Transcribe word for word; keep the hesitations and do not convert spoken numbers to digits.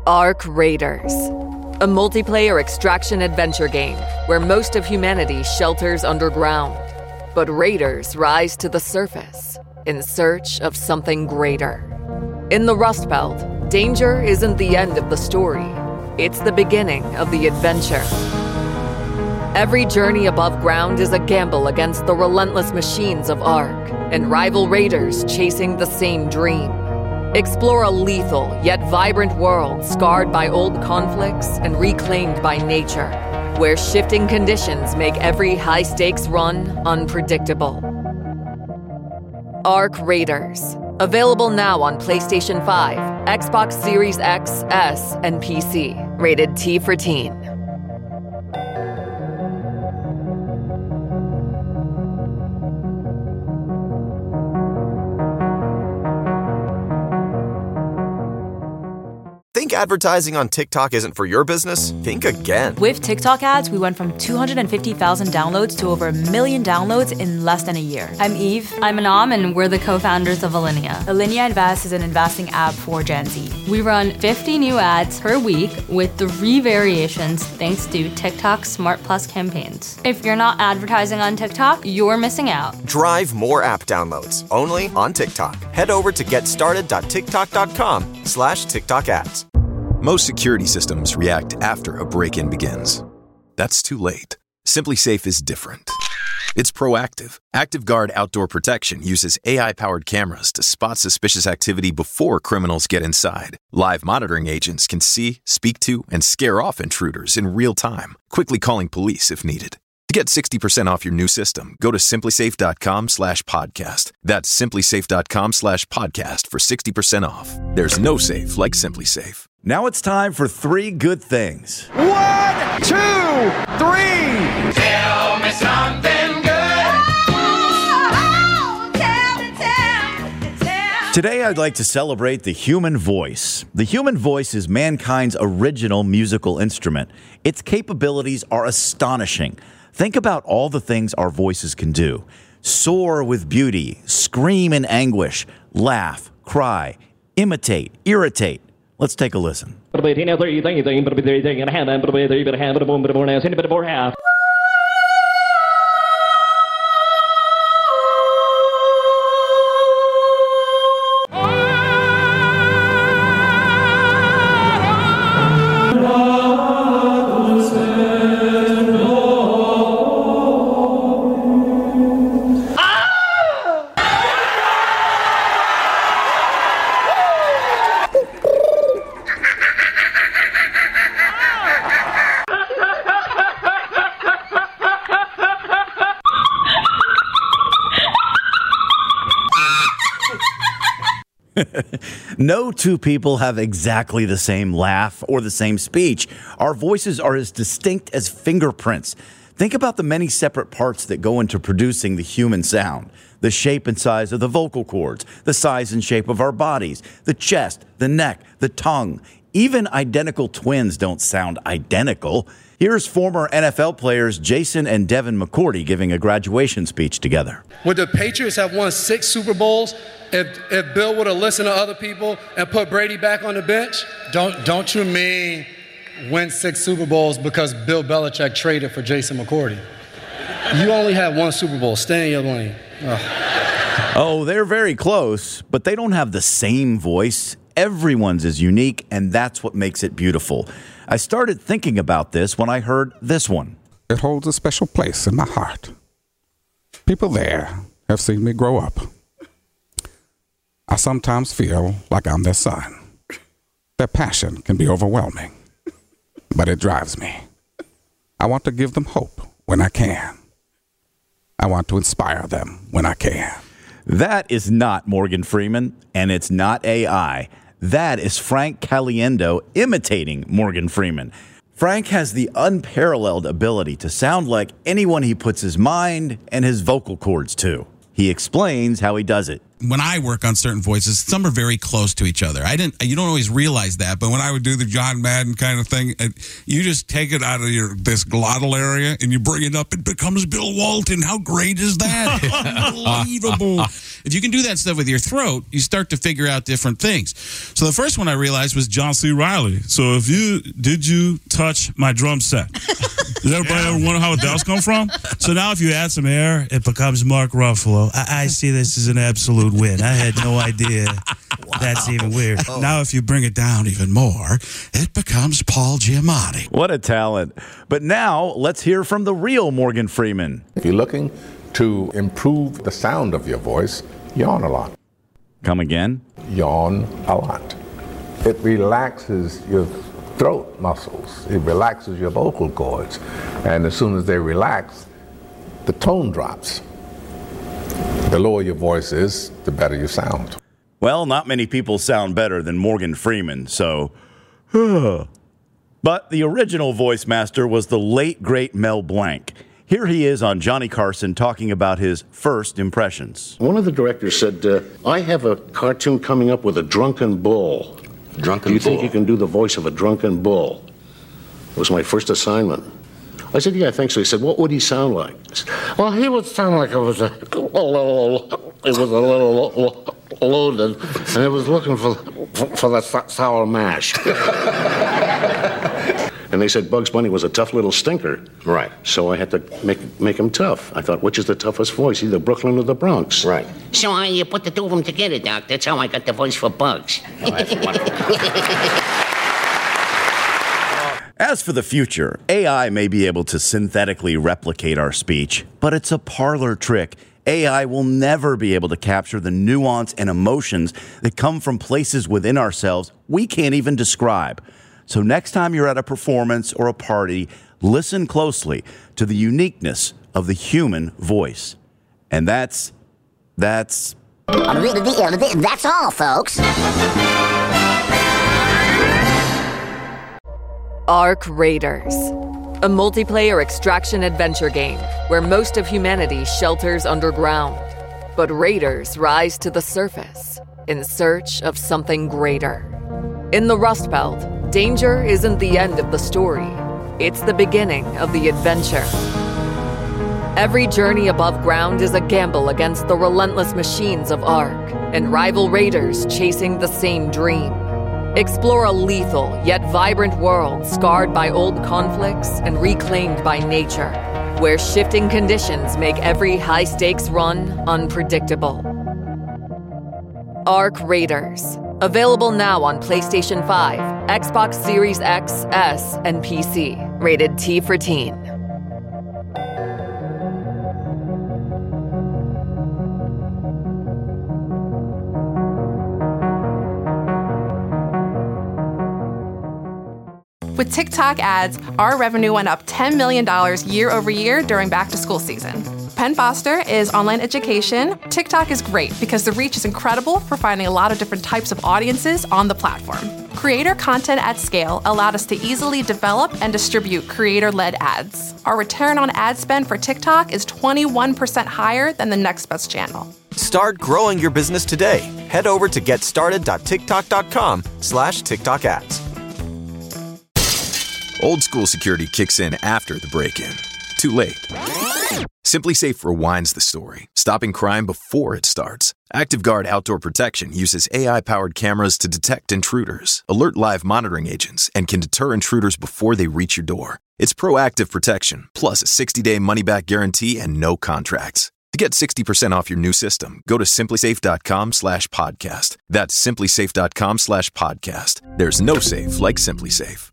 Ark Raiders, a multiplayer extraction adventure game where most of humanity shelters underground, but raiders rise to the surface in search of something greater. In the Rust Belt, danger isn't the end of the story. It's the beginning of the adventure. Every journey above ground is a gamble against the relentless machines of Ark and rival raiders chasing the same dream. Explore a lethal yet vibrant world scarred by old conflicts and reclaimed by nature, where shifting conditions make every high-stakes run unpredictable. Ark Raiders. Available now on PlayStation five, Xbox Series X, S, and P C. Rated T for Teen. Think advertising on TikTok isn't for your business? Think again. With TikTok ads, we went from two hundred fifty thousand downloads to over a million downloads in less than a year. I'm Eve. I'm Anam, and we're the co-founders of Alinea. Alinea Invest is an investing app for Gen Z. We run fifty new ads per week with three variations thanks to TikTok Smart Plus campaigns. If you're not advertising on TikTok, you're missing out. Drive more app downloads only on TikTok. Head over to getstarted.tiktok.com slash TikTok ads. Most security systems react after a break-in begins. That's too late. SimpliSafe is different. It's proactive. ActiveGuard Outdoor Protection uses A I-powered cameras to spot suspicious activity before criminals get inside. Live monitoring agents can see, speak to, and scare off intruders in real time, quickly calling police if needed. To get sixty percent off your new system, go to simplysafe.com slash podcast. That's simplysafe.com slash podcast for sixty percent off. There's no safe like SimpliSafe. Now it's time for three good things. One, two, three. Tell me something good. Oh, tell me, tell me, tell me. Today I'd like to celebrate the human voice. The human voice is mankind's original musical instrument. Its capabilities are astonishing. Think about all the things our voices can do. Soar with beauty, scream in anguish, laugh, cry, imitate, irritate. Let's take a listen. No two people have exactly the same laugh or the same speech. Our voices are as distinct as fingerprints. Think about the many separate parts that go into producing the human sound. The shape and size of the vocal cords, the size and shape of our bodies, the chest, the neck, the tongue. Even identical twins don't sound identical. Here's former N F L players Jason and Devin McCourty giving a graduation speech together. Would the Patriots have won six Super Bowls if, if Bill would have listened to other people and put Brady back on the bench? Don't, don't you mean win six Super Bowls because Bill Belichick traded for Jason McCourty? You only have one Super Bowl. Stay in your lane. Oh. Oh, they're very close, but they don't have the same voice. Everyone's is unique, and that's what makes it beautiful. I started thinking about this when I heard this one. It holds a special place in my heart. People there have seen me grow up. I sometimes feel like I'm their son. Their passion can be overwhelming, but it drives me. I want to give them hope when I can. I want to inspire them when I can. That is not Morgan Freeman, and it's not A I. That is Frank Caliendo imitating Morgan Freeman. Frank has the unparalleled ability to sound like anyone he puts his mind and his vocal cords to. He explains how he does it. when I work on certain voices, some are very close to each other. I didn't. You don't always realize that, but when I would do the John Madden kind of thing, you just take it out of your this glottal area and you bring it up. It becomes Bill Walton. How great is that? Unbelievable. If you can do that stuff with your throat, you start to figure out different things. So the first one I realized was John C. Reilly. So if you did you touch my drum set? Does everybody ever wonder how that come from? So now if you add some air, it becomes Mark Ruffalo. I, I see this as an absolute win. I had no idea. Wow. That's even weird. Oh. Now if you bring it down even more, it becomes Paul Giamatti. What a talent. But now let's hear from the real Morgan Freeman. If you're looking to improve the sound of your voice, yawn a lot. Come again? Yawn a lot. It relaxes your throat muscles. It relaxes your vocal cords. And as soon as they relax, the tone drops. The lower your voice is, the better you sound. Well, not many people sound better than Morgan Freeman, so... But the original voice master was the late, great Mel Blanc. Here he is on Johnny Carson talking about his first impressions. One of the directors said, uh, I have a cartoon coming up with a drunken bull. Drunken Do you bull? think you can do the voice of a drunken bull? It was my first assignment. I said, yeah, I think so. He said, what would he sound like? I said, well, he would sound like it was a, a little, it was a little loaded, and it was looking for, for, for that sour mash. And they said Bugs Bunny was a tough little stinker. Right. So I had to make make him tough. I thought, which is the toughest voice, either Brooklyn or the Bronx? Right. So uh, you put the two of them together, Doc. That's how I got the voice for Bugs. Oh, that's wonderful. As for the future, A I may be able to synthetically replicate our speech, but it's a parlor trick. A I will never be able to capture the nuance and emotions that come from places within ourselves we can't even describe. So next time you're at a performance or a party, listen closely to the uniqueness of the human voice. And that's, that's... That's all, folks. Ark Raiders, a multiplayer extraction adventure game where most of humanity shelters underground, but raiders rise to the surface in search of something greater. In the Rust Belt, danger isn't the end of the story. It's the beginning of the adventure. Every journey above ground is a gamble against the relentless machines of Ark and rival raiders chasing the same dream. Explore a lethal yet vibrant world scarred by old conflicts and reclaimed by nature, where shifting conditions make every high-stakes run unpredictable. Ark Raiders. Available now on PlayStation five, Xbox Series X, S, and P C. Rated T for Teen. With TikTok ads, our revenue went up ten million dollars year over year during back-to-school season. Penn Foster is online education. TikTok is great because the reach is incredible for finding a lot of different types of audiences on the platform. Creator content at scale allowed us to easily develop and distribute creator-led ads. Our return on ad spend for TikTok is twenty-one percent higher than the next best channel. Start growing your business today. Head over to getstarted.tiktok.com slash TikTok ads. Old school security kicks in after the break-in. Too late. SimpliSafe rewinds the story, stopping crime before it starts. ActiveGuard Outdoor Protection uses A I-powered cameras to detect intruders, alert live monitoring agents, and can deter intruders before they reach your door. It's proactive protection, plus a sixty-day money-back guarantee and no contracts. To get sixty percent off your new system, go to simplysafe.com slash podcast. That's simplysafe.com slash podcast. There's no safe like SimpliSafe.